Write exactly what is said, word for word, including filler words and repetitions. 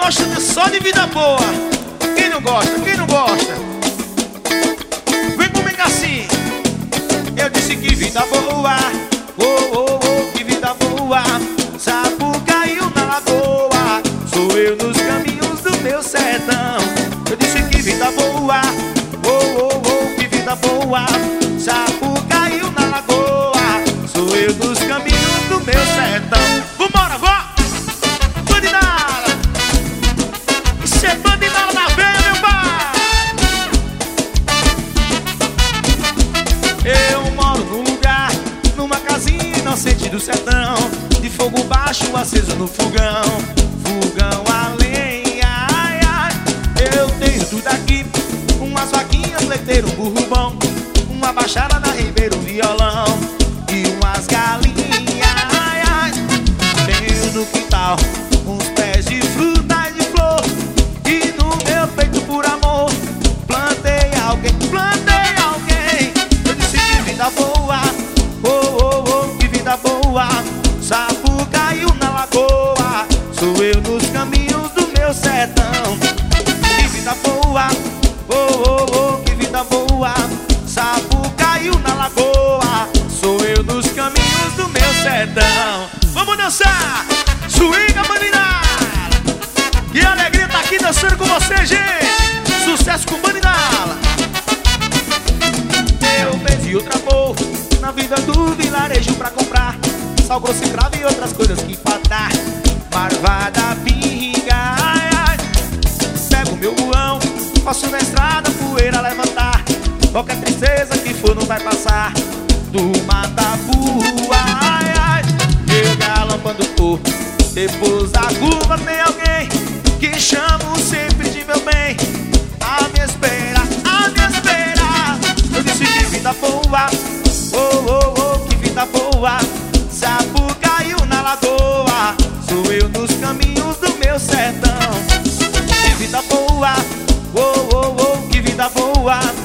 gosta só de vida boa. Quem não gosta? Quem não gosta? Vem comigo assim. Eu disse que vida boa, oh, oh, oh, que vida boa. Sapo caiu na lagoa, sou eu nos caminhos do meu sertão. Eu disse que vida boa, oh, oh, oh, que vida boa. Sapo caiu na lagoa, sou eu nos caminhos do meu sertão. Vambora, vó! Bandinala! Isso é bandinala na veia, meu pai! Eu moro num lugar, numa casinha inocente do sertão, de fogo baixo aceso no fogão, fogão a lenha, ai, ai. Eu tenho tudo aqui, umas vaquinhas, leiteiro, um burro bom, uma baixada na ribeira, um violão e umas galinhas, ai, ai. Tenho no quintal uns pés de fruta e de flor, e no meu peito por amor plantei alguém, plantei alguém. Eu disse que vida boa, oh, oh, oh, que vida boa. Sapo caiu na lagoa, sou eu nos caminhos do meu sertão. Que vida boa, oh, oh, oh, que vida boa. Sapo caiu na lagoa, sou eu nos caminhos do meu sertão. Vamos dançar! Swinga, Bandinala! Que alegria tá aqui dançando com você, gente! Sucesso com Bandinala! Eu perdi outro amor na vida do vilarejo pra comprar sal grosso e cravo e outras coisas que empatar. Marvada, pinga, ai, ai. Pego meu buão, passo na estrada, poeira levantar. Qualquer tristeza que for não vai passar do mata-burro, ai, ai. Eu galompando por depois da curva tem alguém que chamo sempre de meu bem. A me espera, a me espera. Eu disse que vida boa, oh, oh, oh, que vida boa. Sapo caiu na lagoa, sou eu nos caminhos do meu sertão. Que vida boa, oh, oh, oh, que vida boa.